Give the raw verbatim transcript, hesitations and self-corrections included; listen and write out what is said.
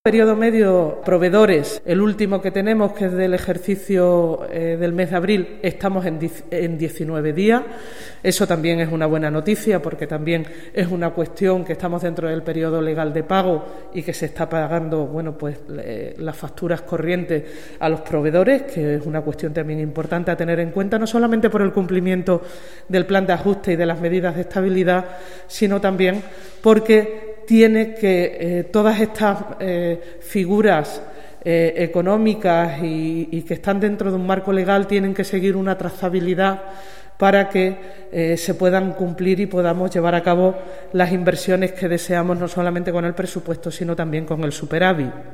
Periodo medio, proveedores, el último que tenemos, que es del ejercicio eh, del mes de abril, estamos en, en diecinueve días. Eso también es una buena noticia, porque también es una cuestión que estamos dentro del periodo legal de pago y que se está pagando, bueno, pues eh, las facturas corrientes a los proveedores, que es una cuestión también importante a tener en cuenta, no solamente por el cumplimiento del plan de ajuste y de las medidas de estabilidad, sino también porque tiene que eh, todas estas eh, figuras eh, económicas y, y que están dentro de un marco legal tienen que seguir una trazabilidad para que eh, se puedan cumplir y podamos llevar a cabo las inversiones que deseamos, no solamente con el presupuesto, sino también con el superávit.